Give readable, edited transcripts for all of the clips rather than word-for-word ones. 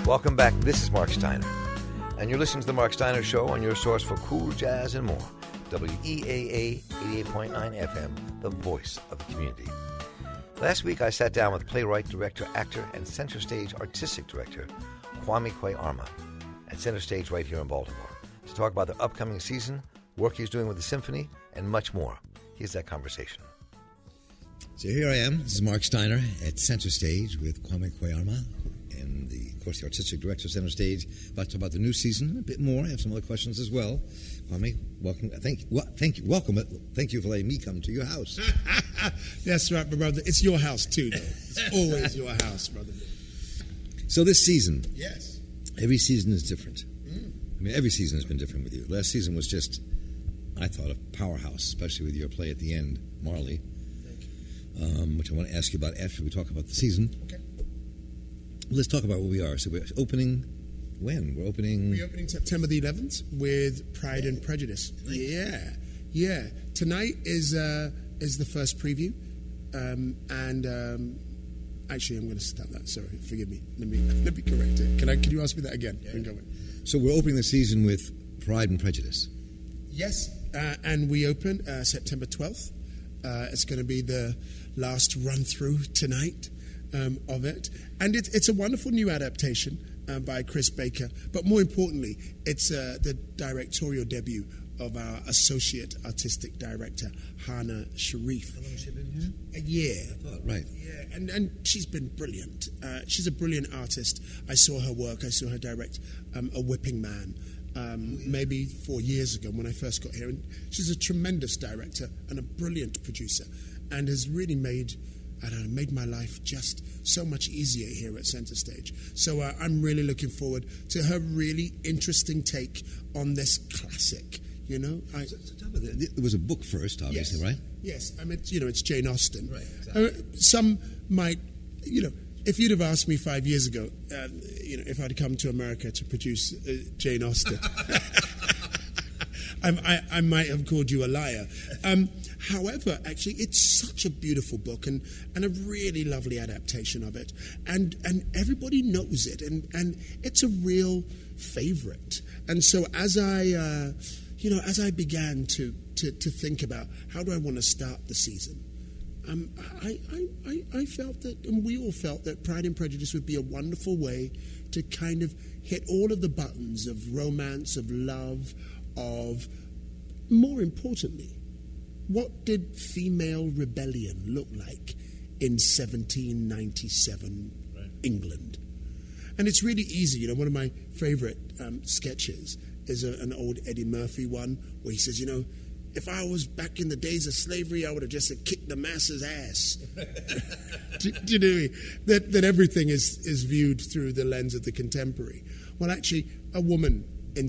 Welcome back. This is Mark Steiner. And you're listening to The Mark Steiner Show on your source for cool jazz and more. WEAA 88.9 FM, the voice of the community. Last week, I sat down with playwright, director, actor, and Center Stage artistic director Kwame Kwei-Armah at Center Stage right here in Baltimore to talk about the upcoming season, work he's doing with the symphony, and much more. Here's that conversation. So here I am. This is Mark Steiner at Center Stage with Kwame Kwei-Armah and, of course, the artistic director of Center Stage. About to talk about the new season a bit more. I have some other questions as well. Kwame, welcome. Thank you. Welcome. Thank you for letting me come to your house. That's right, my brother. It's your house too, though. It's always your house, brother. So this season, yes, every season is different. I mean, every season has been different with you. Last season was just, I thought, a powerhouse, especially with your play at the end, Marley. Which I want to ask you about after we talk about the season. Okay. Let's talk about where we are. So we're opening when? We're opening September the 11th with Pride and Prejudice. Yeah. Tonight is the first preview, actually, I'm going to stop that. Sorry, forgive me. Let me correct it. Can you ask me that again? Yeah. So we're opening the season with Pride and Prejudice. Yes, and we open September 12th. It's going to be the last run-through tonight of it. And it's a wonderful new adaptation by Chris Baker. But more importantly, it's the directorial debut of our associate artistic director, Hana Sharif. How long has she been here? A year. I thought, right. Yeah, and she's been brilliant. She's a brilliant artist. I saw her work. I saw her direct A Whipping Man. Maybe 4 years ago when I first got here. And she's a tremendous director and a brilliant producer and has really made my life just so much easier here at Center Stage. So I'm really looking forward to her really interesting take on this classic, you know. There was a book first, obviously, right? Yes, I mean, it's Jane Austen. Right, exactly. Some might, if you'd have asked me 5 years ago, if I'd come to America to produce Jane Austen, I might have called you a liar. However, actually, it's such a beautiful book and a really lovely adaptation of it, and everybody knows it, and it's a real favorite. And so as I began to think about how do I want to start the season. I felt that, and we all felt that Pride and Prejudice would be a wonderful way to kind of hit all of the buttons of romance, of love, of, more importantly, what did female rebellion look like in 1797 England? And it's really easy. One of my favorite sketches is an old Eddie Murphy one where he says, if I was back in the days of slavery, I would have just kicked the masses' ass. do you know that everything is viewed through the lens of the contemporary? Well, actually, a woman in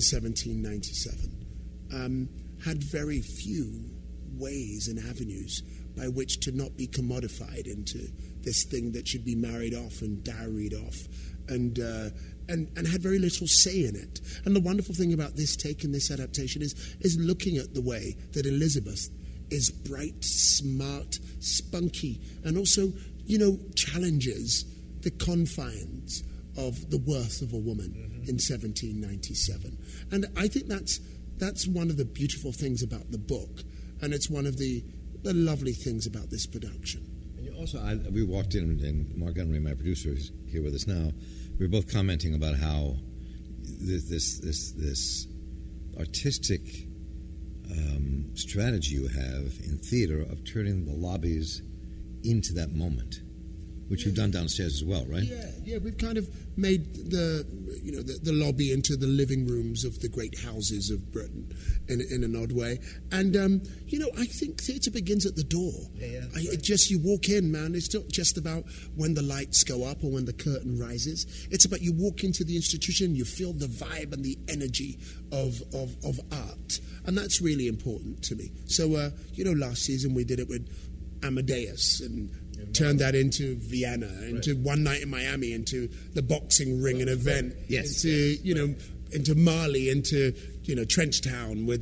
1797 had very few ways and avenues by which to not be commodified into this thing that should be married off and dowried off, and had very little say in it. And the wonderful thing about this take and this adaptation is looking at the way that Elizabeth is bright, smart, spunky, and also, challenges the confines of the worth of a woman in 1797. And I think that's one of the beautiful things about the book, and it's one of the lovely things about this production. And you also, we walked in, and Mark Henry, my producer, is here with us now. We were both commenting about how this artistic strategy you have in theater of turning the lobbies into that moment, which you've done downstairs as well, right? Yeah. We've kind of made the lobby into the living rooms of the great houses of Britain in an odd way. And I think theatre begins at the door. You walk in, man. It's not just about when the lights go up or when the curtain rises. It's about you walk into the institution, you feel the vibe and the energy of art, and that's really important to me. So last season we did it with Amadeus and turned that into Vienna, into One Night in Miami, into the boxing ring and event, into Mali, into Trenchtown with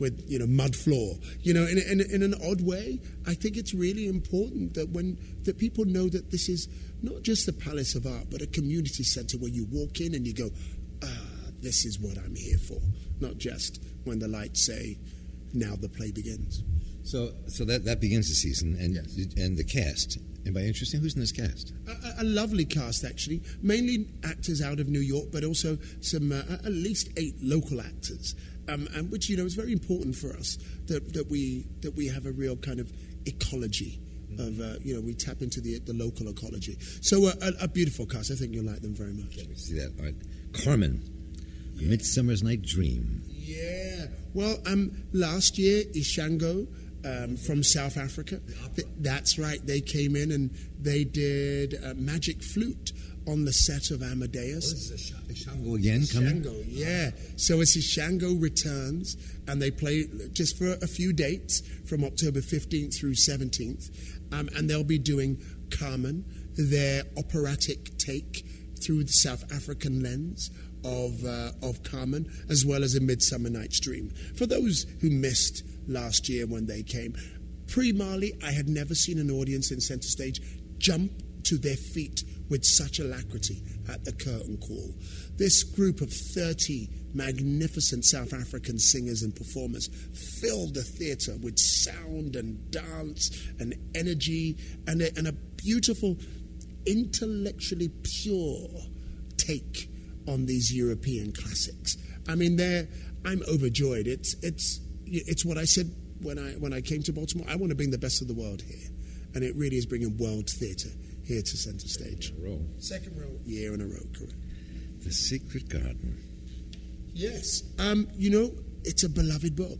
with mud floor. In an odd way, I think it's really important that people know that this is not just the Palace of Art, but a community centre where you walk in and you go, this is what I'm here for. Not just when the lights say, now the play begins. So that begins the season, and Yes. and the cast. Anybody interesting? Who's in this cast? A lovely cast, actually. Mainly actors out of New York, but also some at least 8 local actors, and which is very important for us that we have a real kind of ecology of we tap into the local ecology. So a beautiful cast. I think you'll like them very much. We see that. All right, Carmen, Midsummer's Night Dream. Yeah. Well, last year Ishango from South Africa. That's right. They came in and they did Magic Flute on the set of Amadeus. Shango again coming? Shango, yeah. So it's Shango returns, and they play just for a few dates from October 15th through 17th, and they'll be doing Carmen, their operatic take through the South African lens of Carmen, as well as A Midsummer Night's Dream. For those who missed last year when they came, pre-Marley, I had never seen an audience in Centre Stage jump to their feet with such alacrity at the curtain call. This group of 30 magnificent South African singers and performers filled the theatre with sound and dance and energy and a beautiful, intellectually pure take on these European classics. I mean, I'm overjoyed. It's what I said when I came to Baltimore. I want to bring the best of the world here, and it really is bringing world theatre here to Centre Stage. Second year in a row, correct. The Secret Garden. Yes. It's a beloved book.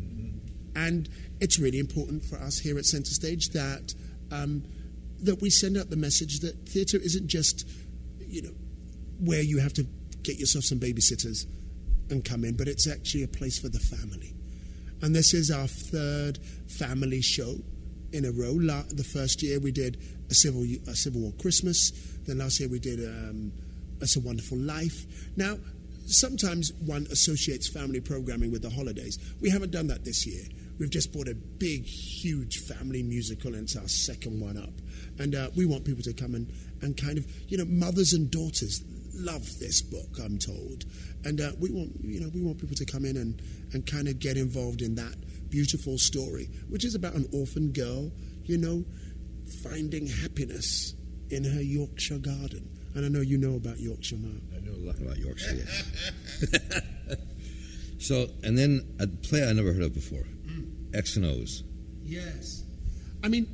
And it's really important for us here at Centre Stage that we send out the message that theatre isn't just, where you have to get yourself some babysitters and come in, but it's actually a place for the family. And this is our 3rd family show in a row. The first year we did a Civil War Christmas. Then last year we did It's a Wonderful Life. Now, sometimes one associates family programming with the holidays. We haven't done that this year. We've just bought a big, huge family musical, and it's our second one up. And we want people to come and kind of, mothers and daughters love this book, I'm told. And we want people to come in and kind of get involved in that beautiful story, which is about an orphan girl, finding happiness in her Yorkshire garden. And I know you know about Yorkshire, Mark. I know a lot about Yorkshire, yes. So, and then a play I never heard of before, X and O's. Yes. I mean,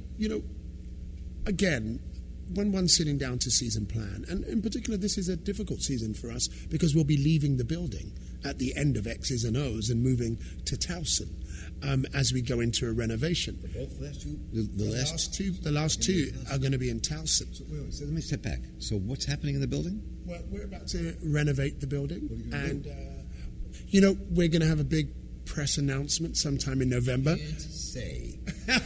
again, when one's sitting down to season plan, and in particular this is a difficult season for us because we'll be leaving the building at the end of X's and O's and moving to Towson as we go into a renovation. The last two are going to be in Towson. So let me step back. So what's happening in the building? Well, we're about to renovate the building, and we're going to have a big press announcement sometime in November. Say.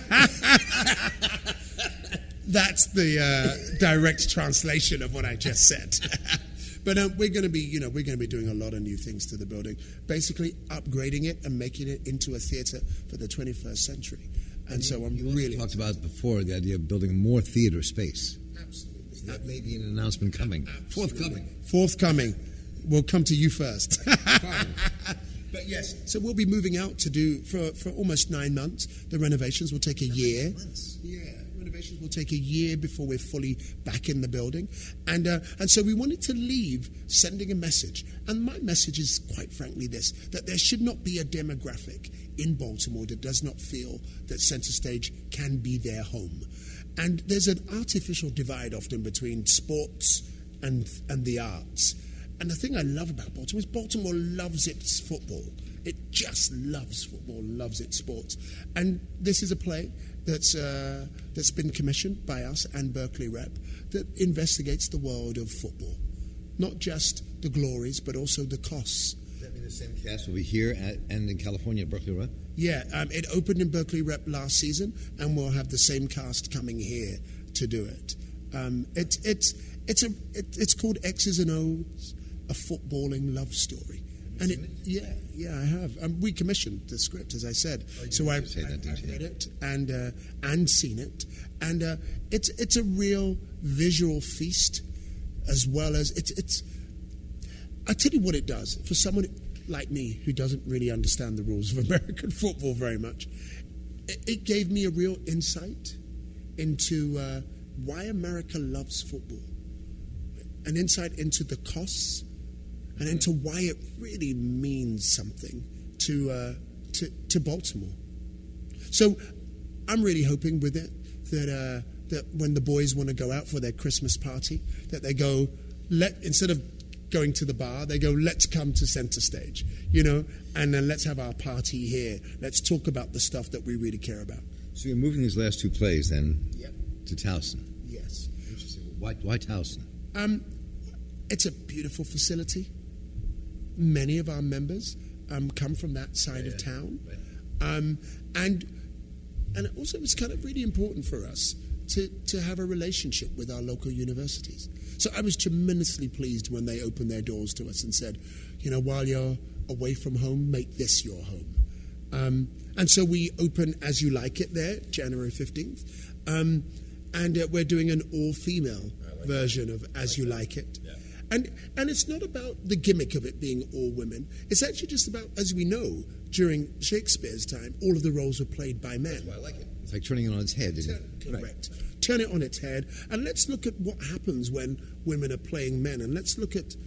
That's the direct translation of what I just said. But we're going to be doing a lot of new things to the building, basically upgrading it and making it into a theatre for the 21st century. And so I'm really talked about before the idea of building more theatre space. Absolutely. That may be an announcement coming. Absolutely. Forthcoming. We'll come to you first. But yes, so we'll be moving out to do for almost 9 months. The renovations will take a year. Yeah, renovations will take a year before we're fully back in the building, and so we wanted to leave sending a message. And my message is, quite frankly, this: that there should not be a demographic in Baltimore that does not feel that Centre Stage can be their home. And there's an artificial divide often between sports and the arts. And the thing I love about Baltimore is Baltimore loves its football. It just loves football, loves its sports. And this is a play that's been commissioned by us and Berkeley Rep that investigates the world of football. Not just the glories, but also the costs. Does that mean the same cast will be here and in California at Berkeley Rep? Yeah, it opened in Berkeley Rep last season, and we'll have the same cast coming here to do it. It's called X's and O's, a footballing love story. And I have. We commissioned the script, as I said. So I've read it and seen it, and it's a real visual feast, as well as it's. I tell you what it does for someone like me who doesn't really understand the rules of American football very much. It gave me a real insight into why America loves football, an insight into the costs, and into why it really means something to Baltimore. So I'm really hoping with it that when the boys want to go out for their Christmas party, that they go, instead of going to the bar, they go, let's come to Center Stage, and then let's have our party here. Let's talk about the stuff that we really care about. So you're moving these last two plays then to Towson? Yes. Interesting. Why Towson? It's a beautiful facility. Many of our members come from that side of town. Right. And also it's kind of really important for us to have a relationship with our local universities. So I was tremendously pleased when they opened their doors to us and said, while you're away from home, make this your home. And so we open As You Like It there, January 15th. And we're doing an all-female version of As You Like It. Yeah. And it's not about the gimmick of it being all women. It's actually just about, as we know, during Shakespeare's time, all of the roles were played by men. That's why I like it. It's like turning it on its head, isn't it? Correct. Right. Turn it on its head, and let's look at what happens when women are playing men, and let's look at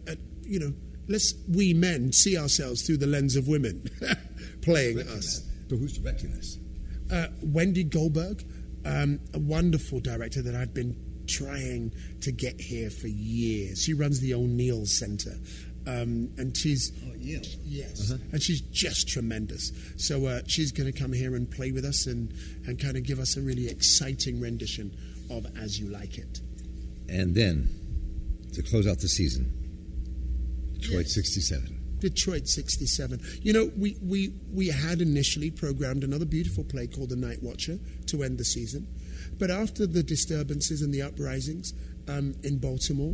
we men see ourselves through the lens of women playing us. So who's directing this? Wendy Goldberg, a wonderful director that I've been trying to get here for years. She runs the O'Neill Center, and she's yes, and she's just tremendous. So she's going to come here and play with us and kind of give us a really exciting rendition of As You Like It. And then to close out the season, Detroit 67. Detroit 67. We had initially programmed another beautiful play called The Night Watcher to end the season. But after the disturbances and the uprisings in Baltimore,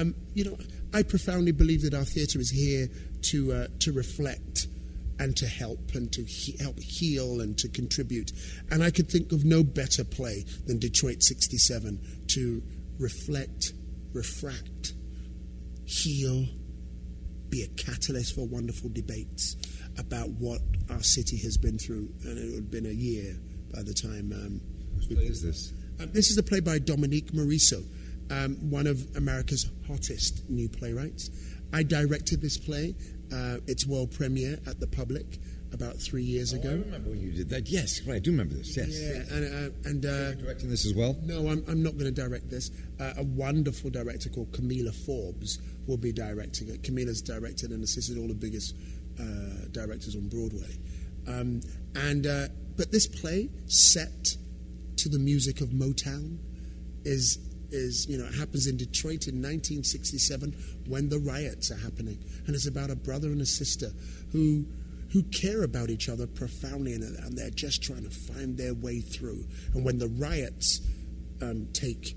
I profoundly believe that our theatre is here to reflect and to help and to help heal and to contribute. And I could think of no better play than Detroit 67 to reflect, refract, heal, be a catalyst for wonderful debates about what our city has been through. And it would have been a year by the time... Whose play is this? This is a play by Dominique Morisseau, one of America's hottest new playwrights. I directed this play. Its world premiere at the Public about 3 years ago. I remember when you did that. Yes, right. I do remember this. Yes. Yeah, and you're directing this as well? No, I'm not going to direct this. A wonderful director called Camila Forbes will be directing it. Camila's directed and assisted all the biggest directors on Broadway. But this play, set to the music of Motown, is it happens in Detroit in 1967 when the riots are happening, and it's about a brother and a sister who care about each other profoundly, and they're just trying to find their way through. And when the riots take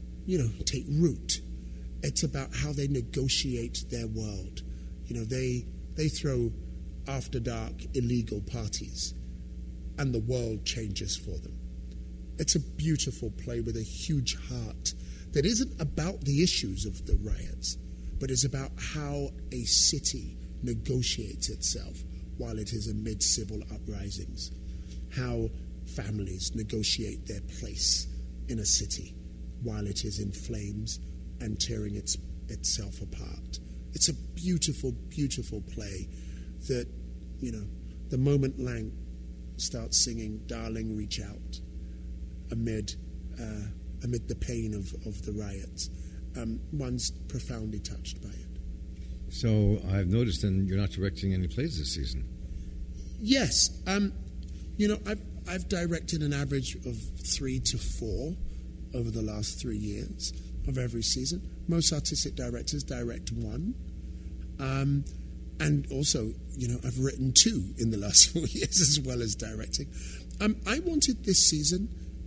root, it's about how they negotiate their world. They throw after dark illegal parties, and the world changes for them. It's a beautiful play with a huge heart that isn't about the issues of the riots, but is about how a city negotiates itself while it is amid civil uprisings, how families negotiate their place in a city while it is in flames and tearing itself apart. It's a beautiful, beautiful play that, the moment Lang starts singing "Darling, Reach Out" amid the pain of the riots, one's profoundly touched by it. So I've noticed, and you're not directing any plays this season. Yes, I've directed an average of 3 to 4 over the last 3 years of every season. Most artistic directors direct 1, and also, I've written 2 in the last 4 years as well as directing. I wanted this season.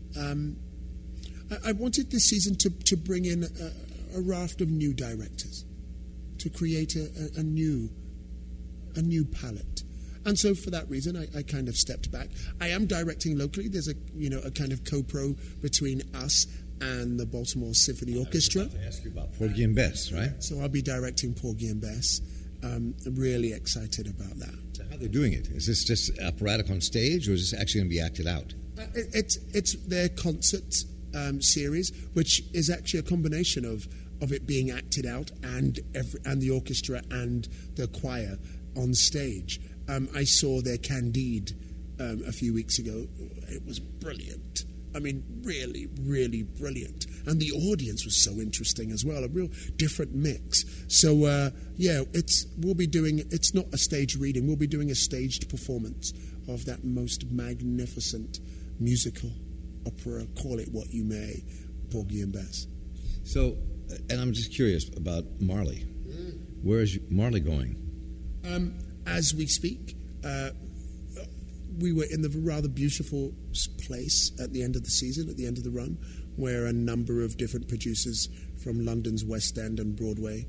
I wanted this season to bring in a raft of new directors, to create a new a new palette. And so for that reason, I kind of stepped back. I am directing locally. There's a kind of co-pro between us and the Baltimore Symphony Orchestra. I was about to ask you about Porgy and Bess, right? So I'll be directing Porgy and Bess. I'm really excited about that. So how are they doing it? Is this just operatic on stage, or is this actually going to be acted out? It's their concert series, which is actually a combination of it being acted out and the orchestra and the choir on stage. I saw their Candide a few weeks ago. It was brilliant. I mean, really, really brilliant. And the audience was so interesting as well, a real different mix. So, we'll be doing, it's not a staged reading, we'll be doing a staged performance of that most magnificent musical opera, call it what you may, Porgy and Bess. So, and I'm just curious about Marley. Where is Marley going? As we speak, we were in the rather beautiful place at the end of the season, at the end of the run, where a number of different producers from London's West End and Broadway,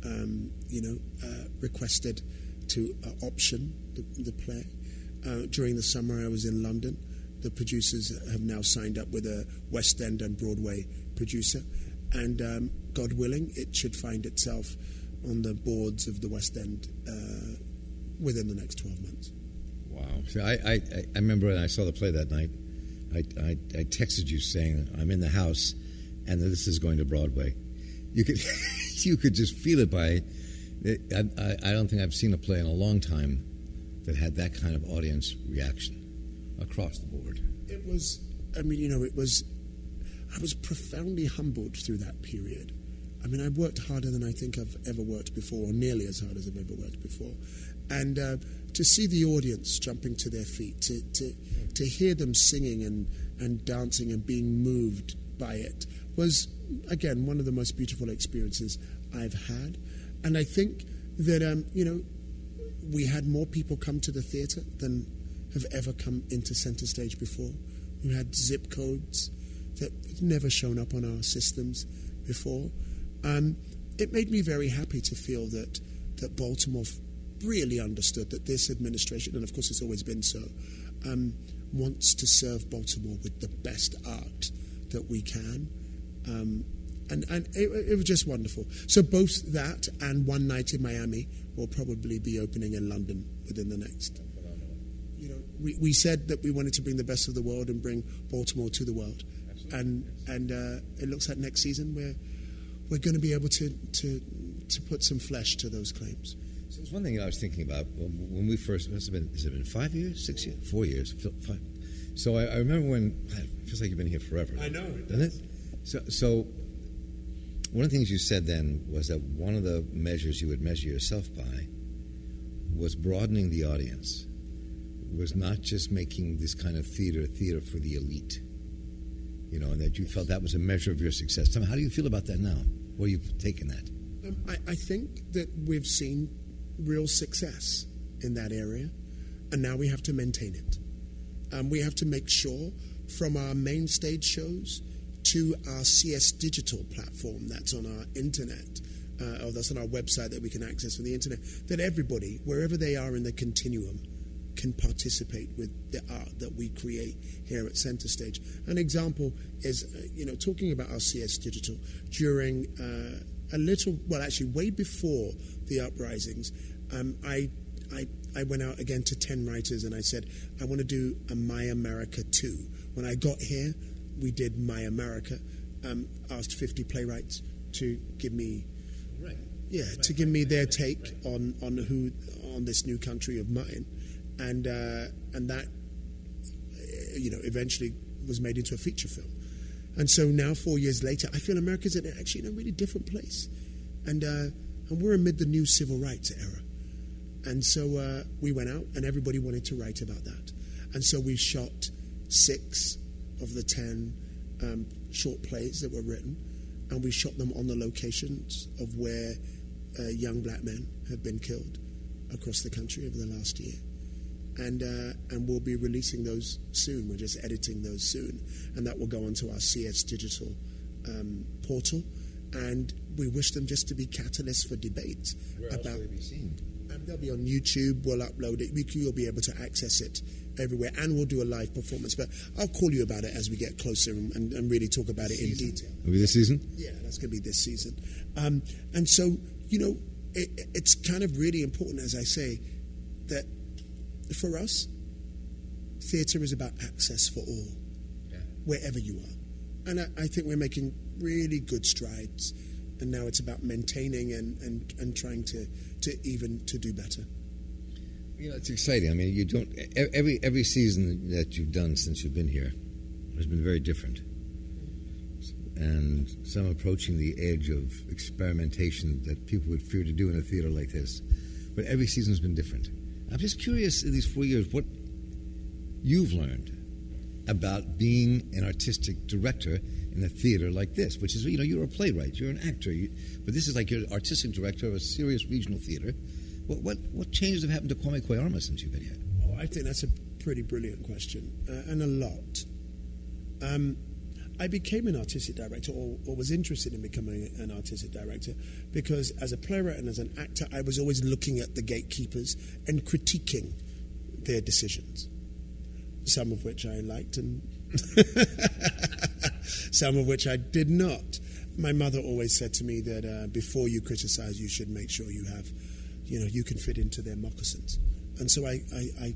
requested to option the play. During the summer, I was in London. The producers have now signed up with a West End and Broadway producer, and God willing, it should find itself on the boards of the West End within the next 12 months. Wow. So I remember when I saw the play that night, I texted you saying, I'm in the house and this is going to Broadway. You could you could just feel it by... I don't think I've seen a play in a long time that had that kind of audience reaction across the board. It was, I was profoundly humbled through that period. I mean, I worked harder than I think I've ever worked before, or nearly as hard as I've ever worked before. And to see the audience jumping to their feet, to hear them singing and dancing and being moved by it was, again, one of the most beautiful experiences I've had. And I think that, we had more people come to the theatre than have ever come into Centre Stage before. We had zip codes that had never shown up on our systems before. It made me very happy to feel that Baltimore really understood that this administration, and of course it's always been so, wants to serve Baltimore with the best art that we can. And it was just wonderful. So both that and One Night in Miami will probably be opening in London within the next... We said that we wanted to bring the best of the world and bring Baltimore to the world. Absolutely. And it looks like next season we're going to be able to put some flesh to those claims. So there's one thing I was thinking about when we first... Has it been 5 years? 6 years? 4 years? 5. So I remember when... It feels like you've been here forever. I know. Doesn't it? So one of the things you said then was that one of the measures you would measure yourself by was broadening the audience, was not just making this kind of theater for the elite, and that you felt that was a measure of your success. Tell me, how do you feel about that now? Where you've taken that? I think that we've seen real success in that area, and now we have to maintain it. We have to make sure from our main stage shows to our CS Digital platform that's on our internet, or that's on our website that we can access from the internet, that everybody, wherever they are in the continuum, can participate with the art that we create here at Centre Stage. An example is, talking about our CS Digital, during way before the uprisings, I went out again to 10 writers and I said, I want to do a My America 2. When I got here, we did My America, asked 50 playwrights to give me... give me their take on this new country of mine. And that, eventually was made into a feature film. And so now, 4 years later, I feel America's actually in a really different place. And we're amid the new civil rights era. And so we went out, and everybody wanted to write about that. And so we shot 6 of the 10 short plays that were written, and we shot them on the locations of where young black men have been killed across the country over the last year. And we'll be releasing those soon. We're just editing those soon. And that will go onto our CS Digital portal. and we wish them just to be catalysts for debates. Where else will they be seen? They'll be on YouTube. We'll upload it. You'll be able to access it everywhere, and we'll do a live performance. But I'll call you about it as we get closer and really talk about it in detail. Will be this season? Yeah, that's going to be this season. And so, it's kind of really important, as I say, that for us, theatre is about access for all, wherever you are. And I think we're making really good strides. And now it's about maintaining and trying to do better. It's exciting. I mean, you don't every season that you've done since you've been here has been very different, and some approaching the edge of experimentation that people would fear to do in a theater like this. But every season has been different. I'm just curious in these 4 years what you've learned about being an artistic director in a theater like this, which is, you're a playwright, you're an actor, but this is like you're artistic director of a serious regional theater. What changes have happened to Kwame Kwei-Armah since you've been here? Oh, I think that's a pretty brilliant question, and a lot. I became an artistic director, or was interested in becoming an artistic director, because as a playwright and as an actor, I was always looking at the gatekeepers and critiquing their decisions, some of which I liked and some of which I did not. My mother always said to me that before you criticize, you should make sure you have, you can fit into their moccasins. And so I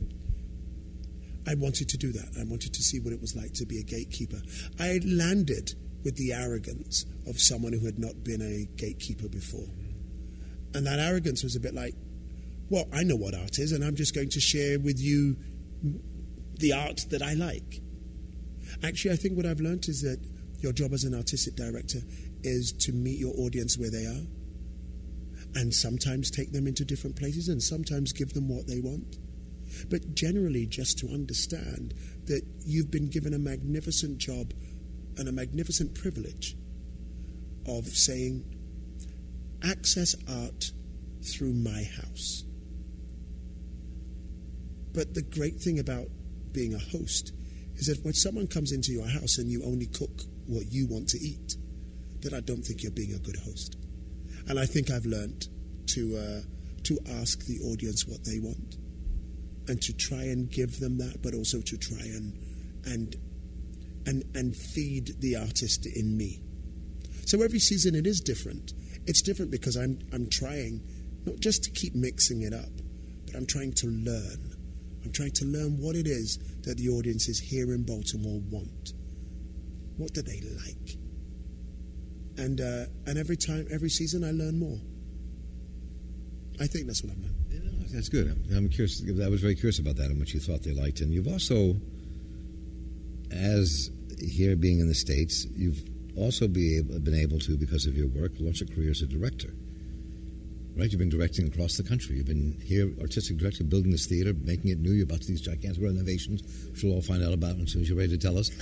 wanted to do that. I wanted to see what it was like to be a gatekeeper. I landed with the arrogance of someone who had not been a gatekeeper before. And that arrogance was a bit like, well, I know what art is, and I'm just going to share with you the art that I like. Actually, I think what I've learned is that your job as an artistic director is to meet your audience where they are, and sometimes take them into different places, and sometimes give them what they want. But generally, just to understand that you've been given a magnificent job and a magnificent privilege of saying, access art through my house. But the great thing about being a host is that when someone comes into your house and you only cook what you want to eat, that I don't think you're being a good host. And I think I've learned to ask the audience what they want, and to try and give them that, but also to try and feed the artist in me. So every season it is different. It's different because I'm trying not just to keep mixing it up, but I'm trying to learn. I'm trying to learn what it is that the audiences here in Baltimore want. What do they like? And every season I learn more. I think that's what I've learned. Yeah, that's good. I'm curious. I was very curious about that and what you thought they liked. And you've also, as here being in the States, you've also been able to, because of your work, launch a career as a director. Right? You've been directing across the country. You've been here, artistic director, building this theater, making it new. You're about to these gigantic renovations, which we'll all find out about as soon as you're ready to tell us.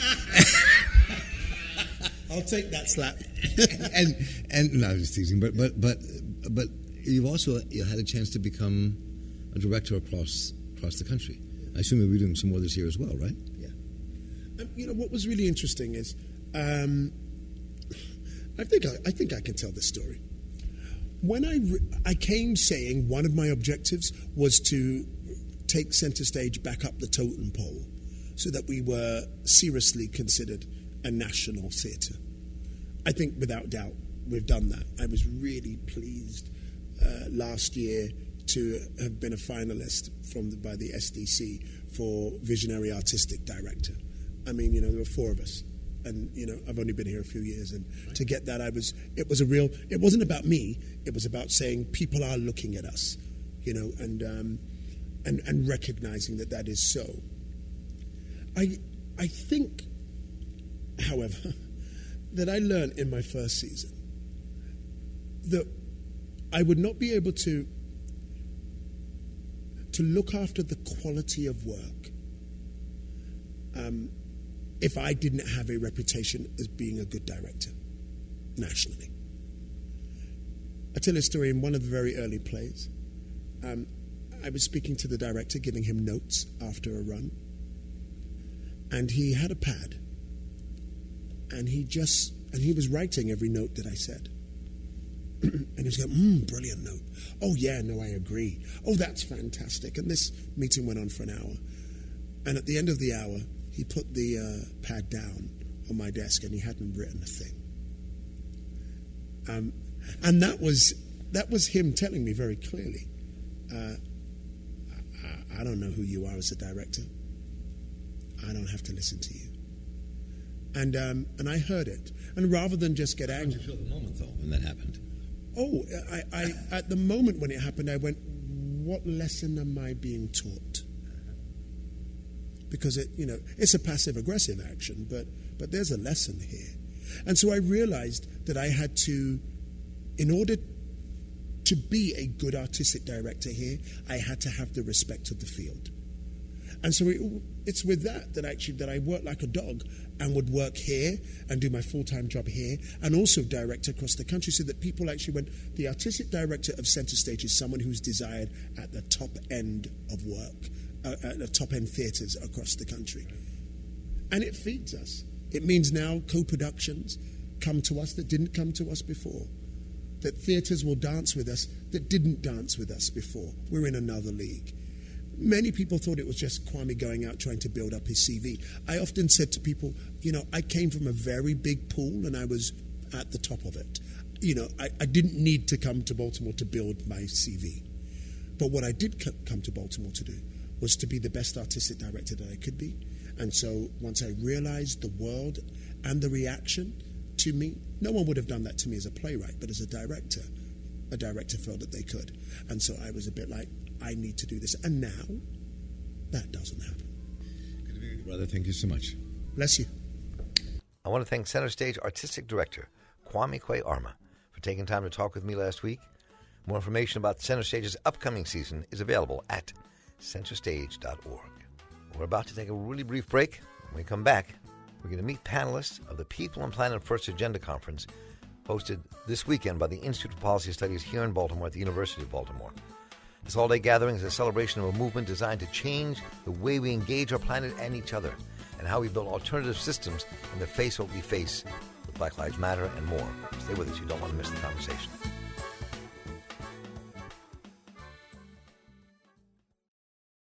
I'll take that slap. and no, I'm just teasing. But you've also had a chance to become a director across the country. I assume you'll be doing some more this year as well, right? Yeah. What was really interesting is, I think I can tell this story. When I came saying one of my objectives was to take Center Stage back up the totem pole so that we were seriously considered a national theatre. I think without doubt we've done that. I was really pleased last year to have been a finalist by the SDC for Visionary Artistic Director. I mean, there were 4 of us. And, I've only been here a few years. And to get that, it wasn't about me. It was about saying people are looking at us, and recognizing that is so. I think, however, that I learned in my first season that I would not be able to look after the quality of work if I didn't have a reputation as being a good director nationally. I tell a story in one of the very early plays. I was speaking to the director, giving him notes after a run, and he had a pad, and he was writing every note that I said. And he was going, brilliant note. Oh, yeah, no, I agree. Oh, that's fantastic. And this meeting went on for an hour. And at the end of the hour, he put the pad down on my desk and he hadn't written a thing. And that was him telling me very clearly, I don't know who you are as a director. I don't have to listen to you. And I heard it. And rather than just get angry... How did you feel at the moment, though, when that happened? Oh, I at the moment when it happened, I went, what lesson am I being taught? Because it's a passive-aggressive action, but there's a lesson here. And so I realized that I had to, in order to be a good artistic director here, I had to have the respect of the field. And so it's with that I work like a dog and would work here and do my full-time job here and also direct across the country, so that people actually went, the artistic director of Center Stage is someone who's desired at the top end of work, at the top end theaters across the country. And it feeds us. It means now co-productions come to us that didn't come to us before, that theaters will dance with us that didn't dance with us before. We're in another league. Many people thought it was just Kwame going out trying to build up his CV. I often said to people, I came from a very big pool and I was at the top of it. I didn't need to come to Baltimore to build my CV. But what I did come to Baltimore to do was to be the best artistic director that I could be. And so once I realized the world and the reaction to me, no one would have done that to me as a playwright, but as a director felt that they could. And so I was a bit like, I need to do this. And now, that doesn't happen. Good to be with you, brother. Thank you so much. Bless you. I want to thank Center Stage Artistic Director Kwame Kwei-Armah for taking time to talk with me last week. More information about Center Stage's upcoming season is available at centerstage.org. We're about to take a really brief break. When we come back, we're going to meet panelists of the People and Planet First Agenda Conference hosted this weekend by the Institute for Policy Studies here in Baltimore at the University of Baltimore. This all-day gathering is a celebration of a movement designed to change the way we engage our planet and each other, and how we build alternative systems in the face of what we face with Black Lives Matter and more. Stay with us. You don't want to miss the conversation.